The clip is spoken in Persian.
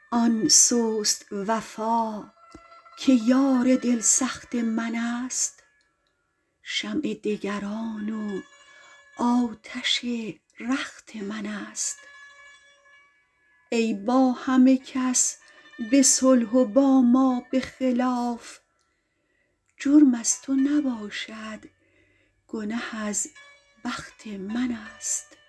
آن سست وفا که یار دل سخت من است، شمع دگران و آتش رخت من است. ای با همه کس به صلح و با ما به خلاف، جرم از تو نباشد گنه از بخت من است.